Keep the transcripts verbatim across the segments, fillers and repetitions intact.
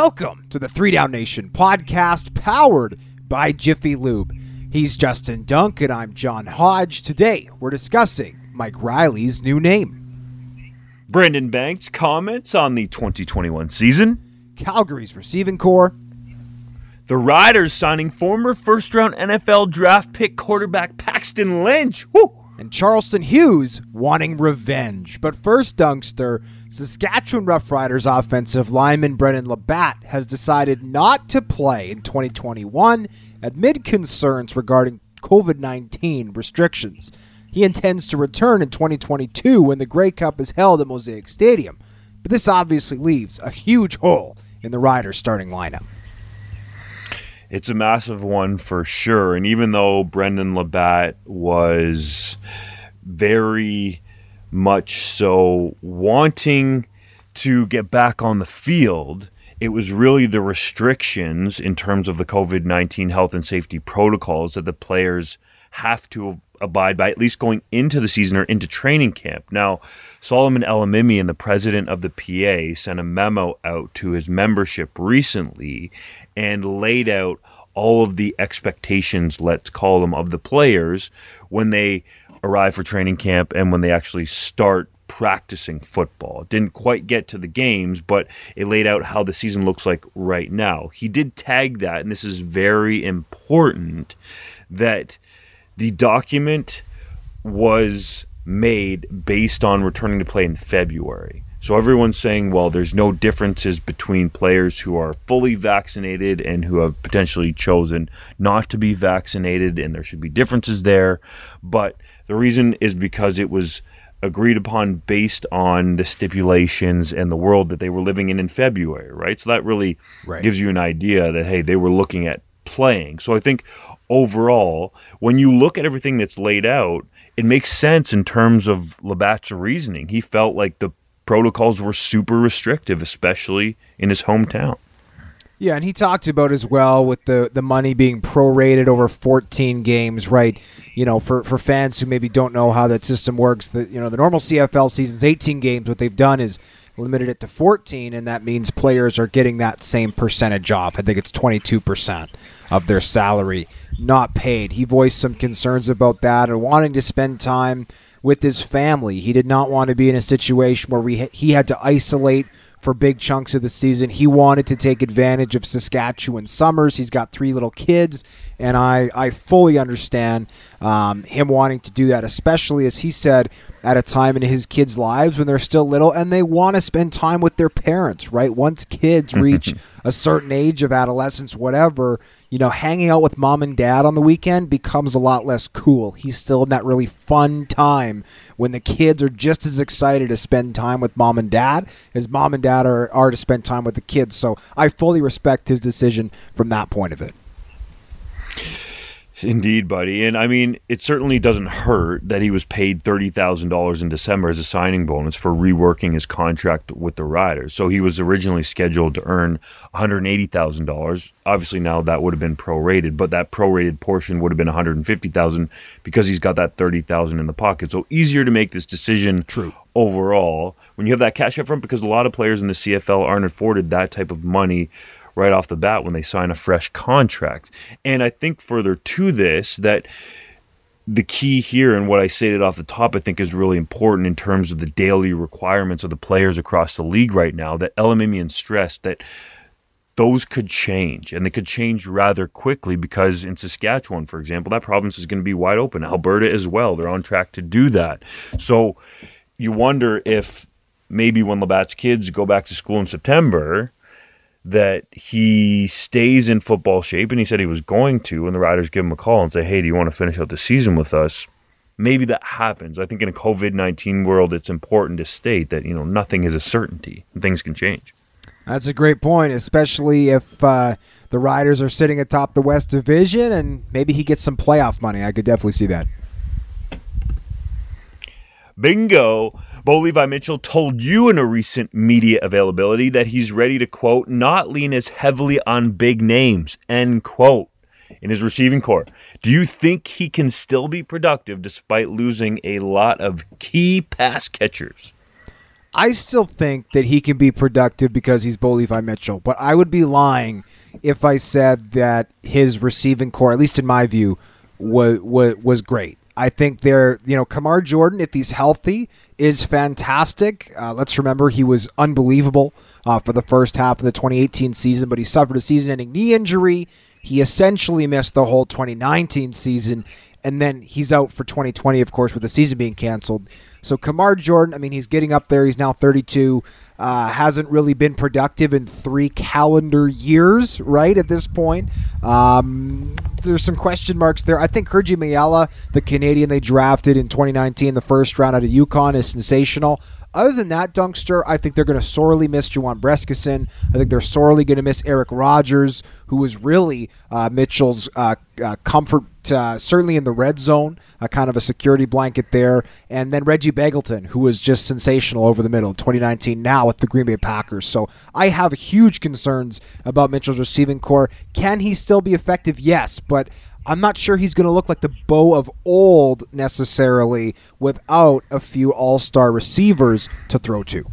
Welcome to the Three Down Nation podcast powered by Jiffy Lube. He's Justin Dunk and I'm John Hodge. Today we're discussing Mike Riley's new name. Brendan Banks comments on the twenty twenty-one season. Calgary's receiving core. The Riders signing former first-round N F L draft pick quarterback Paxton Lynch. Woo! And Charleston Hughes wanting revenge. But first, Dunkster, Saskatchewan Roughriders offensive lineman Brendan Labatt has decided not to play in twenty twenty-one amid concerns regarding covid nineteen restrictions. He intends to return in twenty twenty-two when the Grey Cup is held at Mosaic Stadium. But this obviously leaves a huge hole in the Riders' starting lineup. It's a massive one for sure. And even though Brendan Labatt was very much so wanting to get back on the field, it was really the restrictions in terms of the covid nineteen health and safety protocols that the players have to abide by, at least going into the season or into training camp. Now, Solomon Elimimi, the president of the P A, sent a memo out to his membership recently and laid out all of the expectations, let's call them, of the players when they arrive for training camp and when they actually start practicing football. It didn't quite get to the games, but it laid out how the season looks like right now. He did tag that, and this is very important, that the document was made based on returning to play in February. So everyone's saying, well, there's no differences between players who are fully vaccinated and who have potentially chosen not to be vaccinated, and there should be differences there. But the reason is because it was agreed upon based on the stipulations and the world that they were living in in February, right? So that really right. gives you an idea that, hey, they were looking at playing. So I think overall, when you look at everything that's laid out, it makes sense in terms of Labatt's reasoning. He felt like the protocols were super restrictive, especially in his hometown. Yeah, and he talked about as well with the, the money being prorated over fourteen games, right? You know, for, for fans who maybe don't know how that system works, the you know the normal C F L season's eighteen games. What they've done is limited it to fourteen, and that means players are getting that same percentage off. I think it's twenty-two percent of their salary not paid. He voiced some concerns about that and wanting to spend time with his family. He did not want to be in a situation where we he had to isolate for big chunks of the season. He wanted to take advantage of Saskatchewan summers. He's got three little kids, and I, I fully understand um, him wanting to do that, especially, as he said, at a time in his kids' lives when they're still little and they want to spend time with their parents, right? Once kids reach a certain age of adolescence, whatever, you know, hanging out with mom and dad on the weekend becomes a lot less cool. He's still in that really fun time when the kids are just as excited to spend time with mom and dad as mom and dad are, are to spend time with the kids. So I fully respect his decision from that point of it. Indeed, buddy. And I mean, it certainly doesn't hurt that he was paid thirty thousand dollars in December as a signing bonus for reworking his contract with the Riders. So he was originally scheduled to earn one hundred eighty thousand dollars. Obviously now that would have been prorated, but that prorated portion would have been one hundred fifty thousand dollars because he's got that thirty thousand dollars in the pocket. So easier to make this decision. True. Overall when you have that cash up front, because a lot of players in the C F L aren't afforded that type of money right off the bat when they sign a fresh contract. And I think further to this, that the key here, and what I stated off the top, I think is really important in terms of the daily requirements of the players across the league right now, that Elimimi stressed that those could change, and they could change rather quickly, because in Saskatchewan, for example, that province is going to be wide open. Alberta as well. They're on track to do that. So you wonder if maybe when Labatt's kids go back to school in September, that he stays in football shape, and he said he was going to, and the Riders give him a call and say, hey, do you want to finish out the season with us? Maybe that happens. I think in a covid nineteen world, it's important to state that, you know, nothing is a certainty, and things can change. That's a great point, especially if uh, the Riders are sitting atop the West Division, and maybe he gets some playoff money. I could definitely see that. Bingo. Bo Levi Mitchell told you in a recent media availability that he's ready to, quote, not lean as heavily on big names, end quote, in his receiving core. Do you think he can still be productive despite losing a lot of key pass catchers? I still think that he can be productive because he's Bo Levi Mitchell, but I would be lying if I said that his receiving core, at least in my view, was was, was great. I think they're, you know, Kamar Jordan, if he's healthy, is fantastic. Uh, let's remember he was unbelievable uh, for the first half of the twenty eighteen season, but he suffered a season-ending knee injury. He essentially missed the whole twenty nineteen season, and then he's out for twenty twenty, of course, with the season being canceled. So Kamar Jordan, I mean, he's getting up there. He's now thirty-two. Uh, hasn't really been productive in three calendar years, right, at this point. Um, there's some question marks there. I think Kurji Mayala, the Canadian they drafted in twenty nineteen, the first round out of UConn, is sensational. Other than that, Dunkster, I think they're going to sorely miss Juwan Brescison. I think they're sorely going to miss Eric Rogers, who was really uh, Mitchell's uh, uh, comfort, uh, certainly in the red zone, a kind of a security blanket there. And then Reggie Begelton, who was just sensational over the middle in twenty nineteen, now with the Green Bay Packers. So I have huge concerns about Mitchell's receiving core. Can he still be effective? Yes, but I'm not sure he's going to look like the Bo of old necessarily without a few all-star receivers to throw to.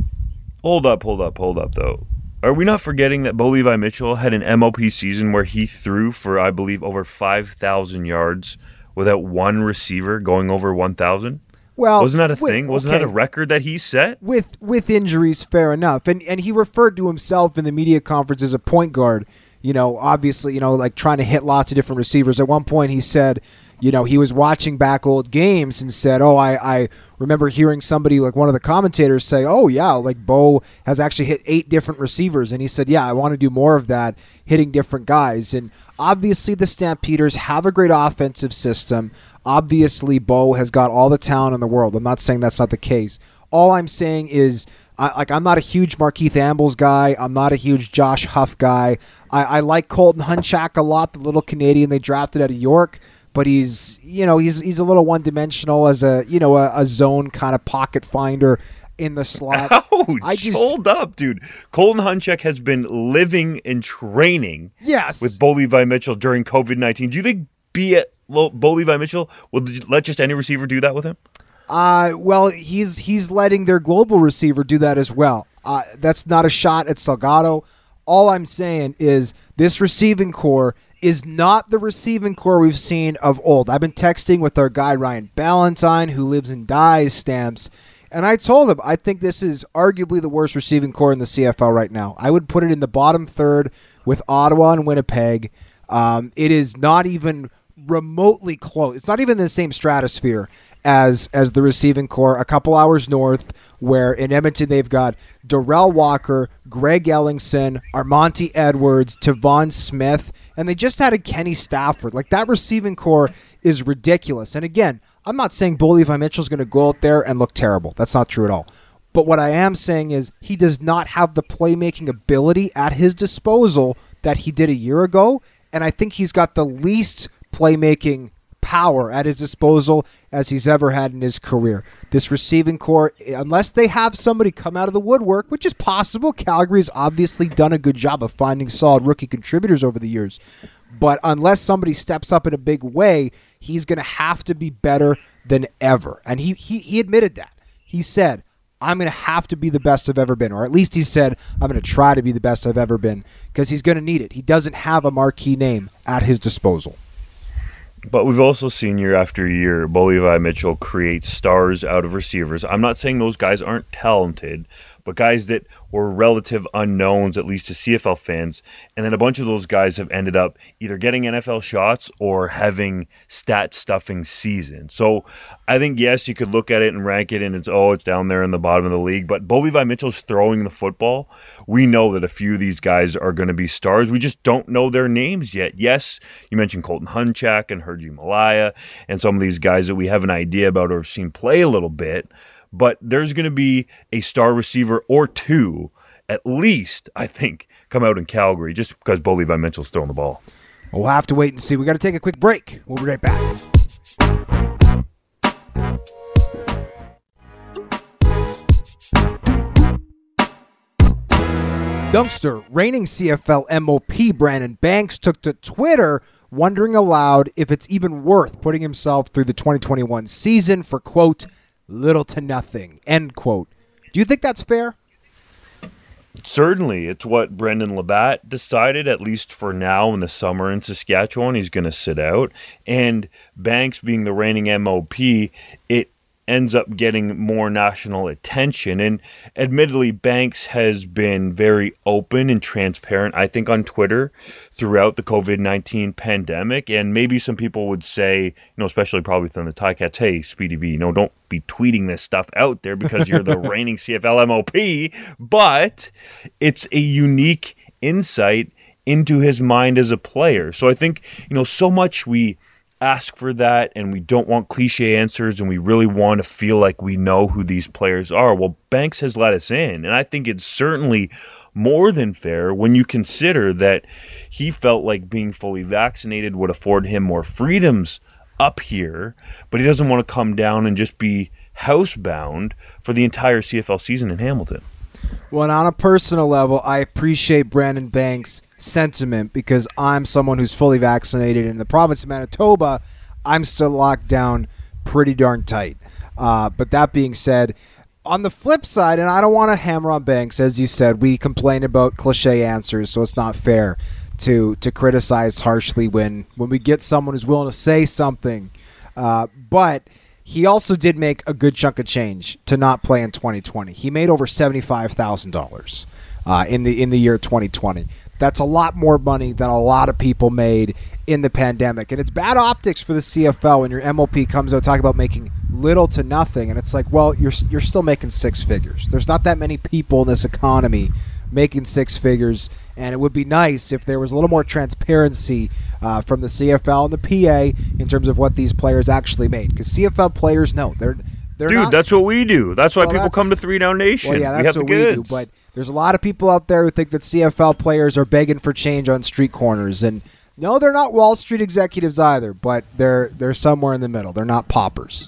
Hold up, hold up, hold up, though. Are we not forgetting that Bo Levi Mitchell had an M O P season where he threw for, I believe, over five thousand yards without one receiver going over one thousand? Well, wasn't that a with, thing? Wasn't okay. that a record that he set? With with injuries, fair enough. And and he referred to himself in the media conference as a point guard. You know, obviously, you know, like trying to hit lots of different receivers. At one point he said, you know, he was watching back old games and said, oh, I, I remember hearing somebody, like one of the commentators say, oh, yeah, like Bo has actually hit eight different receivers. And he said, yeah, I want to do more of that, hitting different guys. And obviously the Stampeders have a great offensive system. Obviously, Bo has got all the talent in the world. I'm not saying that's not the case. All I'm saying is, I, like, I'm not a huge Markeith Ambles guy. I'm not a huge Josh Huff guy. I, I like Colton Hunchak a lot, the little Canadian they drafted out of York, but he's, you know, he's he's a little one-dimensional as a, you know, a, a zone kind of pocket finder in the slot. Ouch, I just, hold up, dude. Colton Hunchak has been living and training yes. with Bo Levi Mitchell during covid nineteen. Do you think be it Bo Levi Mitchell will let just any receiver do that with him? Uh, well, he's he's letting their global receiver do that as well. Uh, that's not a shot at Salgado. All I'm saying is this receiving core is not the receiving core we've seen of old. I've been texting with our guy Ryan Ballantyne, who lives in Dye's Stamps, and I told him I think this is arguably the worst receiving core in the C F L right now. I would put it in the bottom third with Ottawa and Winnipeg. Um, it is not even remotely close. It's not even in the same stratosphere as as the receiving core a couple hours north, where in Edmonton they've got Darrell Walker, Greg Ellingson, Armonte Edwards, Tavon Smith, and they just added Kenny Stafford. Like, that receiving core is ridiculous. And again, I'm not saying Bo Levi Mitchell's going to go out there and look terrible. That's not true at all. But what I am saying is he does not have the playmaking ability at his disposal that he did a year ago, and I think he's got the least playmaking power at his disposal as he's ever had in his career. This receiving core, unless they have somebody come out of the woodwork, which is possible, Calgary's obviously done a good job of finding solid rookie contributors over the years, but unless somebody steps up in a big way, he's going to have to be better than ever. And he, he, he admitted that. He said, I'm going to have to be the best I've ever been, or at least he said, I'm going to try to be the best I've ever been, because he's going to need it. He doesn't have a marquee name at his disposal. But we've also seen year after year, Bo Levi Mitchell create stars out of receivers. I'm not saying those guys aren't talented, but guys that were relative unknowns, at least to C F L fans. And then a bunch of those guys have ended up either getting N F L shots or having stat-stuffing seasons. So I think, yes, you could look at it and rank it, and it's, oh, it's down there in the bottom of the league. But Bo Levi Mitchell's throwing the football. We know that a few of these guys are going to be stars. We just don't know their names yet. Yes, you mentioned Colton Hunchak and Hergy Malaya and some of these guys that we have an idea about or have seen play a little bit. But there's going to be a star receiver or two, at least, I think, come out in Calgary just because Bo Levi Mitchell's throwing the ball. We'll have to wait and see. We got to take a quick break. We'll be right back. Dunkster, reigning C F L M O P Brandon Banks took to Twitter wondering aloud if it's even worth putting himself through the twenty twenty-one season for, quote, little to nothing, end quote. Do you think that's fair? Certainly. It's what Brendan Labatt decided, at least for now in the summer in Saskatchewan. He's going to sit out. And Banks being the reigning M O P, it ends up getting more national attention. And admittedly, Banks has been very open and transparent, I think, on Twitter throughout the covid nineteen pandemic. And maybe some people would say, you know, especially probably from the Ticats, hey, Speedy B, you know, don't be tweeting this stuff out there because you're the reigning C F L M O P. But it's a unique insight into his mind as a player. So I think, you know, so much we ask for that, and we don't want cliche answers, and we really want to feel like we know who these players are. Well, Banks has let us in, and I think it's certainly more than fair when you consider that he felt like being fully vaccinated would afford him more freedoms up here, but he doesn't want to come down and just be housebound for the entire C F L season in Hamilton. Well, and on a personal level, I appreciate Brandon Banks' sentiment because I'm someone who's fully vaccinated. In the province of Manitoba, I'm still locked down pretty darn tight. Uh, but that being said, on the flip side, and I don't want to hammer on Banks, as you said, we complain about cliche answers, so it's not fair to to criticize harshly when, when we get someone who's willing to say something. Uh, but he also did make a good chunk of change to not play in twenty twenty. He made over seventy-five thousand dollars uh, in the in the year twenty twenty. That's a lot more money than a lot of people made in the pandemic. And it's bad optics for the C F L when your M O P comes out talking about making little to nothing. And it's like, well, you're you're still making six figures. There's not that many people in this economy making six figures. And it would be nice if there was a little more transparency uh, from the C F L and the P A in terms of what these players actually made. Because C F L players know they're they're Dude, not, that's what we do. That's why well, people that's, come to Three Down Nation. Well, yeah, that's we have what the goods. we do. But there's a lot of people out there who think that C F L players are begging for change on street corners. And no, they're not Wall Street executives either, but they're they're somewhere in the middle. They're not paupers.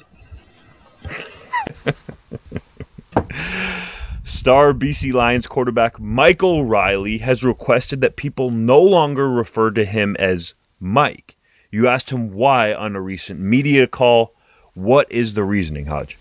Star B C Lions quarterback Michael Riley has requested that people no longer refer to him as Mike. You asked him why on a recent media call. What is the reasoning, Hodge?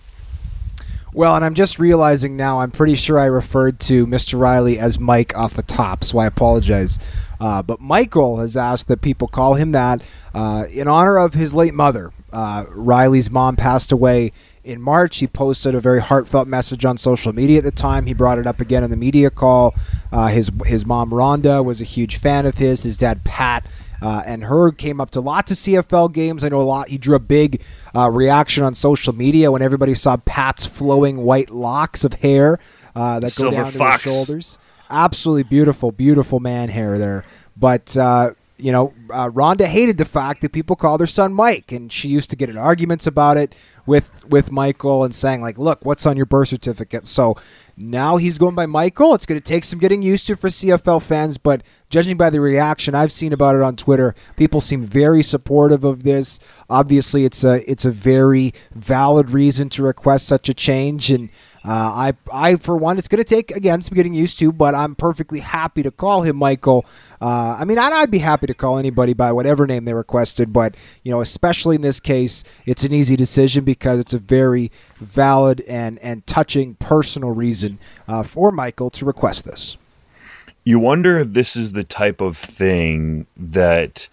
Well, and I'm just realizing now, I'm pretty sure I referred to Mister Riley as Mike off the top, so I apologize. Uh, but Michael has asked that people call him that uh, in honor of his late mother. Uh, Riley's mom passed away in March. He posted a very heartfelt message on social media at the time. He brought it up again in the media call. Uh, his his mom, Rhonda, was a huge fan of his. His dad, Pat, uh, and her came up to lots of C F L games. I know a lot. He drew a big uh, reaction on social media when everybody saw Pat's flowing white locks of hair uh, that go Silver down to fox. his shoulders. Absolutely beautiful, beautiful man hair there. But, uh, you know, uh, Rhonda hated the fact that people called her son Mike, and she used to get in arguments about it with with Michael and saying, like, look, what's on your birth certificate? So now he's going by Michael. It's going to take some getting used to for C F L fans, but judging by the reaction I've seen about it on Twitter, people seem very supportive of this. Obviously, it's a it's a very valid reason to request such a change, and Uh, I, I, for one, it's going to take, again, some getting used to, but I'm perfectly happy to call him Michael. Uh, I mean, I'd, I'd be happy to call anybody by whatever name they requested, but, you know, especially in this case, it's an easy decision because it's a very valid and, and touching personal reason uh, for Michael to request this. You wonder if this is the type of thing that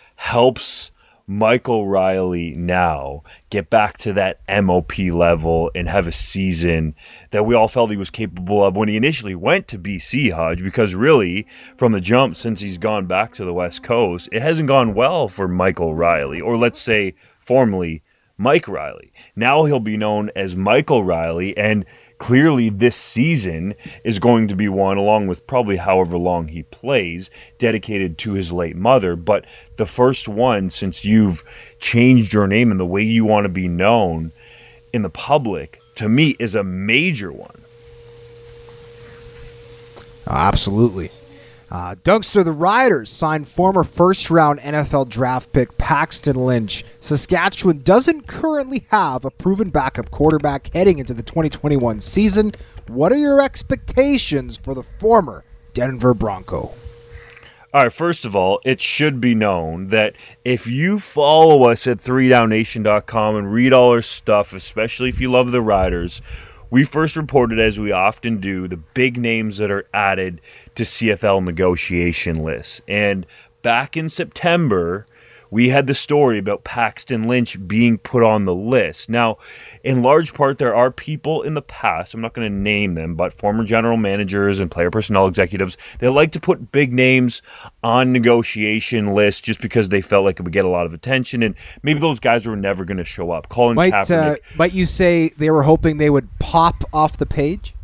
helps Michael Riley now get back to that M O P level and have a season that we all felt he was capable of when he initially went to B C, Hodge, because really from the jump since he's gone back to the West Coast, it hasn't gone well for Michael Riley, or let's say formerly Mike Riley. Now he'll be known as Michael Riley, and clearly this season is going to be one, along with probably however long he plays, dedicated to his late mother. But the first one since you've changed your name and the way you want to be known in the public, to me, is a major one. Uh, absolutely. Uh, Dunkster, the Riders signed former first-round N F L draft pick Paxton Lynch. Saskatchewan doesn't currently have a proven backup quarterback heading into the twenty twenty-one season. What are your expectations for the former Denver Bronco? All right, first of all, it should be known that if you follow us at three down nation dot com and read all our stuff, especially if you love the Riders, we first reported, as we often do, the big names that are added to C F L negotiation lists. And back in September, we had the story about Paxton Lynch being put on the list. Now, in large part, there are people in the past, I'm not going to name them, but former general managers and player personnel executives, they like to put big names on negotiation lists just because they felt like it would get a lot of attention, and maybe those guys were never going to show up. Colin might, Kaepernick. Uh, might you say they were hoping they would pop off the page?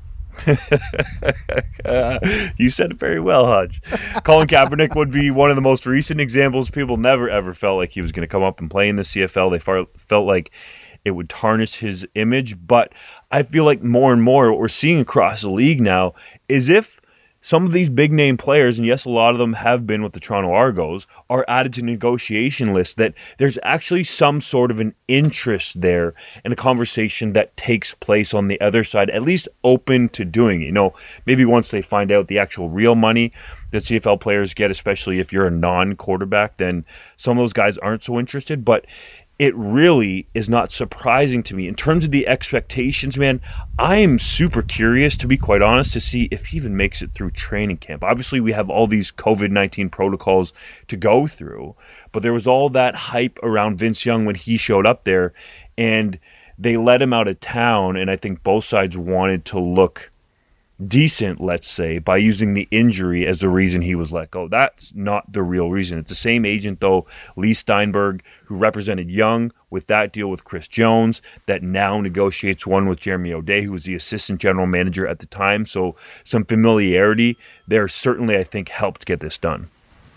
uh, you said it very well, Hodge. Colin Kaepernick would be one of the most recent examples. People never ever felt like he was going to come up and play in the C F L. They far, felt like it would tarnish his image. But I feel like more and more what we're seeing across the league now is if some of these big name players, and yes, a lot of them have been with the Toronto Argos, are added to negotiation lists, that there's actually some sort of an interest there and a conversation that takes place on the other side, at least open to doing it. You know, maybe once they find out the actual real money that C F L players get, especially if you're a non-quarterback, then some of those guys aren't so interested. But it really is not surprising to me. In terms of the expectations, man, I am super curious, to be quite honest, to see if he even makes it through training camp. Obviously, we have all these covid nineteen protocols to go through, but there was all that hype around Vince Young when he showed up there, and they let him out of town, and I think both sides wanted to look decent, let's say, by using the injury as the reason he was let go. That's not the real reason. It's the same agent, though, Lee Steinberg, who represented Young with that deal with Chris Jones, that now negotiates one with Jeremy O'Day, who was the assistant general manager at the time. So some familiarity there certainly, I think, helped get this done.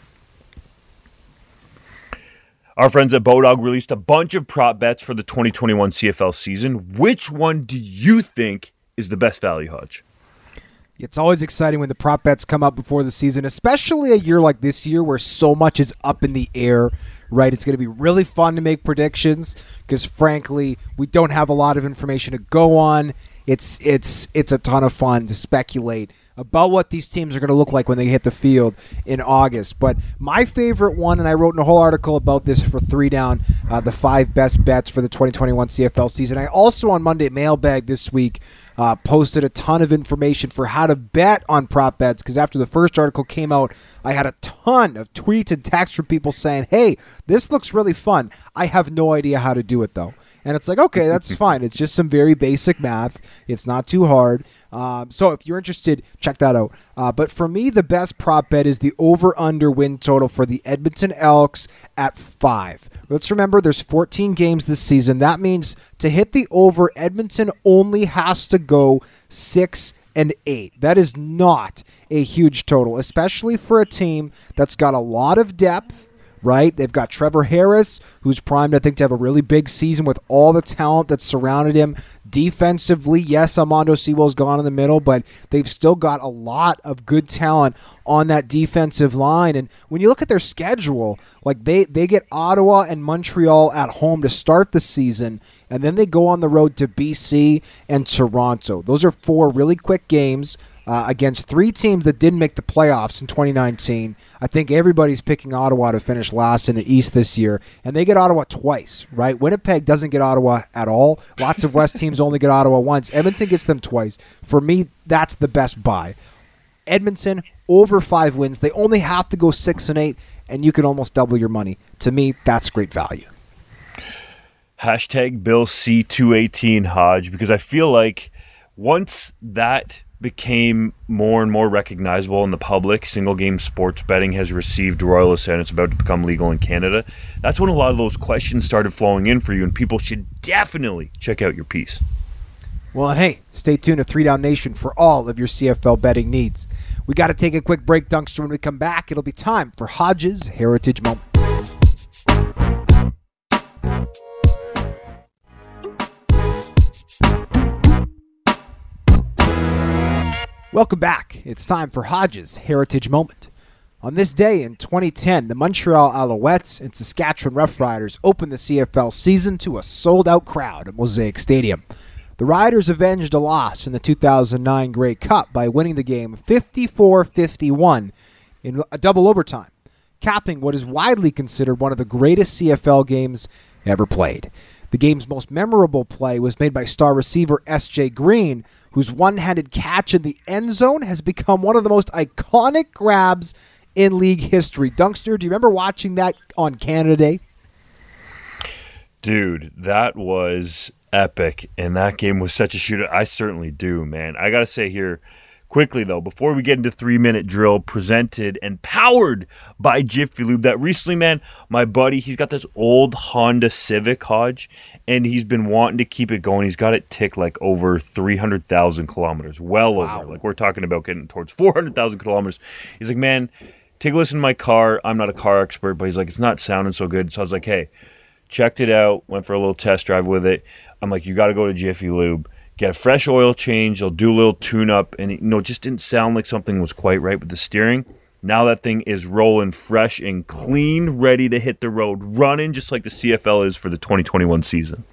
Our friends at Bodog released a bunch of prop bets for the twenty twenty-one C F L season. Which one do you think is the best value, Hodge? It's always exciting when the prop bets come up before the season, especially a year like this year where so much is up in the air, right? It's going to be really fun to make predictions because, frankly, we don't have a lot of information to go on. It's it's it's a ton of fun to speculate about what these teams are going to look like when they hit the field in August. But my favorite one, and I wrote in a whole article about this for Three Down, uh, the five best bets for the twenty twenty-one C F L season. I also, on Monday Mailbag this week, uh, posted a ton of information for how to bet on prop bets, because after the first article came out, I had a ton of tweets and texts from people saying, hey, this looks really fun. I have no idea how to do it, though. And it's like, okay, that's fine. It's just some very basic math. It's not too hard. Um, so if you're interested, check that out. Uh, but for me, the best prop bet is the over-under win total for the Edmonton Elks at five. Let's remember there's fourteen games this season. That means to hit the over, Edmonton only has to go six and eight. That is not a huge total, especially for a team that's got a lot of depth. Right? They've got Trevor Harris, who's primed, I think, to have a really big season with all the talent that's surrounded him. Defensively, yes, Armando Sewell's gone in the middle, but they've still got a lot of good talent on that defensive line. And when you look at their schedule, like they, they get Ottawa and Montreal at home to start the season, and then they go on the road to B C and Toronto. Those are four really quick games. Uh, against three teams that didn't make the playoffs in twenty nineteen. I think everybody's picking Ottawa to finish last in the East this year, and they get Ottawa twice, right? Winnipeg doesn't get Ottawa at all. Lots of West teams only get Ottawa once. Edmonton gets them twice. For me, that's the best buy. Edmonton, over five wins. They only have to go six and eight, and you can almost double your money. To me, that's great value. Hashtag Bill C two eighteen, Hodge, because I feel like once that became more and more recognizable in the public, single game sports betting has received royal assent. It's about to become legal in Canada. That's when a lot of those questions started flowing in for you, and people should definitely check out your piece. Well, and hey, stay tuned to Three Down Nation for all of your C F L betting needs. We got to take a quick break, Dunkster. When we come back, it'll be time for Hodge's Heritage Moment. Welcome back. It's time for Hodge's Heritage Moment. On this day in twenty ten, the Montreal Alouettes and Saskatchewan Roughriders opened the C F L season to a sold-out crowd at Mosaic Stadium. The Riders avenged a loss in the two thousand nine Grey Cup by winning the game fifty-four fifty-one in a double overtime, capping what is widely considered one of the greatest C F L games ever played. The game's most memorable play was made by star receiver S J Green, whose one-handed catch in the end zone has become one of the most iconic grabs in league history. Dunkster, do you remember watching that on Canada Day? Dude, that was epic, and that game was such a shootout. I certainly do, man. I got to say here, quickly, though, before we get into three-minute drill, presented and powered by Jiffy Lube, that recently, man, my buddy, he's got this old Honda Civic, Hodge, and he's been wanting to keep it going. He's got it ticked like over three hundred thousand kilometers, well Wow. over. Like, we're talking about getting towards four hundred thousand kilometers. He's like, man, take a listen to my car. I'm not a car expert, but he's like, it's not sounding so good. So I was like, hey, checked it out, went for a little test drive with it. I'm like, you got to go to Jiffy Lube, get a fresh oil change. They'll do a little tune-up, and you know, it just didn't sound like something was quite right with the steering. Now that thing is rolling fresh and clean, ready to hit the road, running just like the C F L is for the twenty twenty-one season.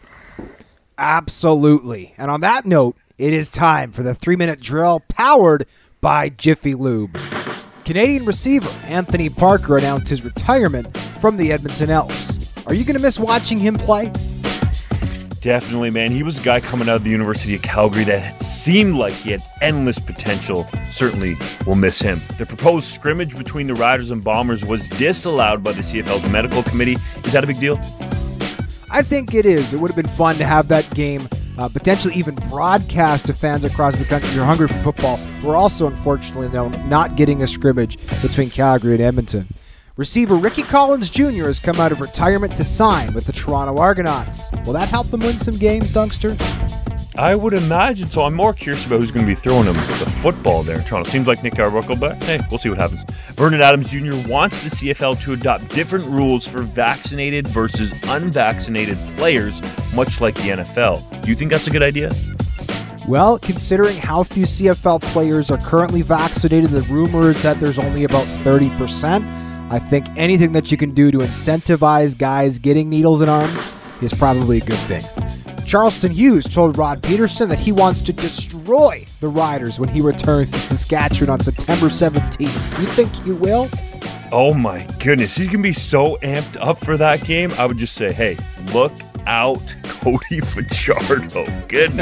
Absolutely. And on that note, it is time for the three-minute drill powered by Jiffy Lube. Canadian receiver Anthony Parker announced his retirement from the Edmonton Elks. Are you going to miss watching him play? Definitely, man. He was a guy coming out of the University of Calgary that seemed like he had endless potential. Certainly will miss him. The proposed scrimmage between the Riders and Bombers was disallowed by the C F L's medical committee. Is that a big deal? I think it is. It would have been fun to have that game uh, potentially even broadcast to fans across the country who are hungry for football. We're also, unfortunately, though, not getting a scrimmage between Calgary and Edmonton. Receiver Ricky Collins Junior has come out of retirement to sign with the Toronto Argonauts. Will that help them win some games, Dunkster? I would imagine so. I'm more curious about who's going to be throwing him the football there in Toronto. Seems like Nick Arbuckle, but hey, we'll see what happens. Vernon Adams Junior wants the C F L to adopt different rules for vaccinated versus unvaccinated players, much like the N F L. Do you think that's a good idea? Well, considering how few C F L players are currently vaccinated, the rumor is that there's only about thirty percent. I think anything that you can do to incentivize guys getting needles in arms is probably a good thing. Charleston Hughes told Rod Peterson that he wants to destroy the Riders when he returns to Saskatchewan on September seventeenth. You think he will? Oh my goodness, he's going to be so amped up for that game. I would just say, hey, look out, Cody Fajardo. Goodness.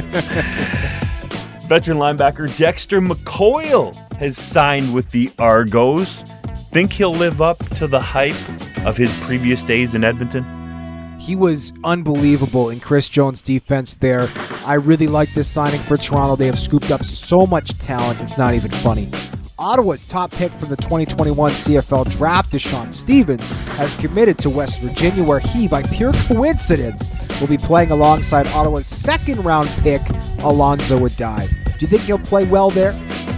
Veteran linebacker Dexter McCoyle has signed with the Argos. Think he'll live up to the hype of his previous days in Edmonton? He was unbelievable in Chris Jones' defense there. I really like this signing for Toronto. They have scooped up so much talent, it's not even funny. Ottawa's top pick from the twenty twenty-one C F L draft, Deshaun Stevens, has committed to West Virginia, where he, by pure coincidence, will be playing alongside Ottawa's second-round pick, Alonzo Adai. Do you think he'll play well there?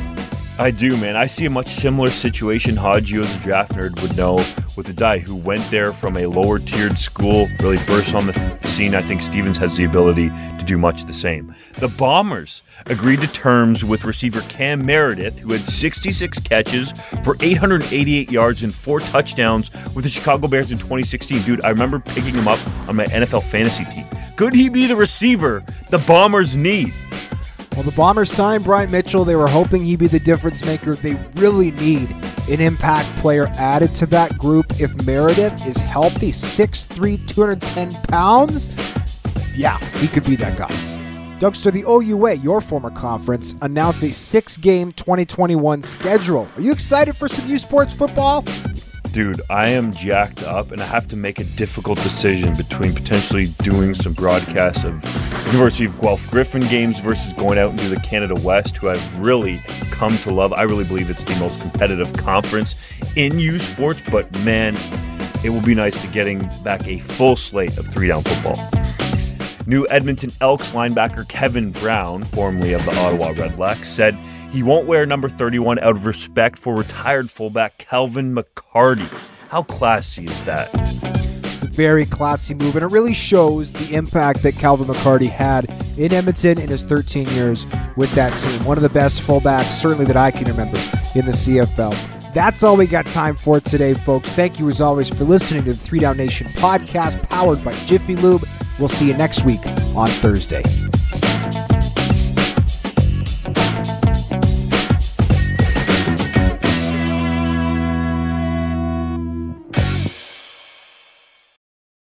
I do, man. I see a much similar situation, Hodge, you as a draft nerd would know, with a guy who went there from a lower-tiered school, really burst on the scene. I think Stevens has the ability to do much the same. The Bombers agreed to terms with receiver Cam Meredith, who had sixty-six catches for eight hundred eighty-eight yards and four touchdowns with the Chicago Bears in twenty sixteen. Dude, I remember picking him up on my N F L fantasy team. Could he be the receiver the Bombers need? Well, the Bombers signed Bryant Mitchell. They were hoping he'd be the difference maker. They really need an impact player added to that group. If Meredith is healthy, six three, two hundred ten pounds, yeah, he could be that guy. Dunkster, the O U A, your former conference, announced a six-game twenty twenty-one schedule. Are you excited for some U Sports football? Dude, I am jacked up, and I have to make a difficult decision between potentially doing some broadcasts of University of Guelph Griffin games versus going out and do the Canada West, who I've really come to love. I really believe it's the most competitive conference in U Sports, but man, it will be nice to getting back a full slate of three-down football. New Edmonton Elks linebacker Kevin Brown, formerly of the Ottawa Redblacks, said he won't wear number thirty-one out of respect for retired fullback Calvin McCarty. How classy is that? It's a very classy move, and it really shows the impact that Calvin McCarty had in Edmonton in his thirteen years with that team. One of the best fullbacks, certainly that I can remember, in the C F L. That's all we got time for today, folks. Thank you, as always, for listening to the Three Down Nation podcast, powered by Jiffy Lube. We'll see you next week on Thursday.